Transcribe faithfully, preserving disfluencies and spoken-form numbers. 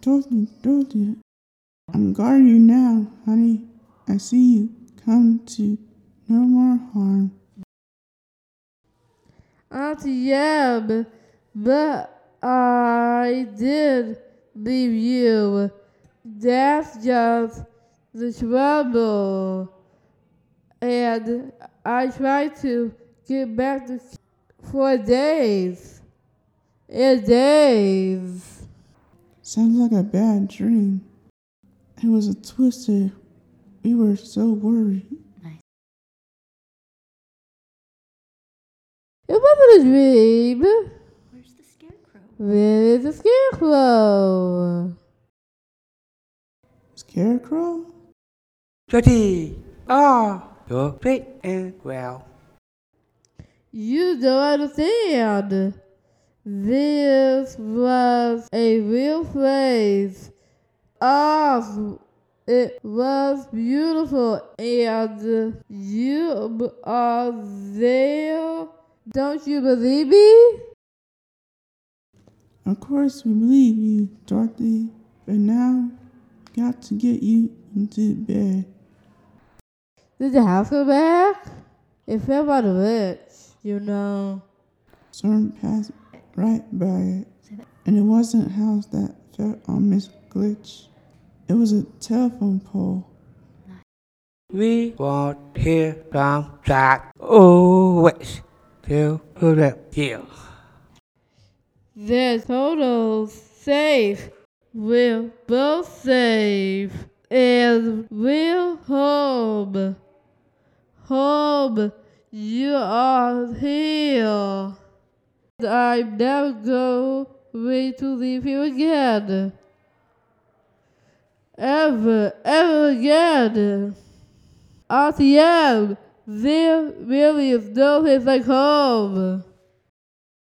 Dorothy, Dorothy, I'm guarding you now, honey. I see you. Come to no more harm. Auntie Yab, but I did leave you. That's just the trouble. And I tried to get back to for days and days. Sounds like a bad dream. It was a twister. We were so worried. It wasn't a dream. Where's the scarecrow? Where is the scarecrow? Scarecrow? Dorothy! Oh, you're great and well. You don't understand. This was a real place. Oz, it was beautiful, and you are there. Don't you believe me? Of course we believe you, Dorothy. But now, got to get you into bed. Did the house go back? It fell by the rich, you know. Storm passed right by it. And it wasn't a house that fell on Miss Glitch. It was a telephone pole. We won't hear from Jack. Always till you. Their totals safe. We're both safe. And we're home. Home. You are here. I'm never going to leave you again. Ever, ever again. R T M, there really is no place like home.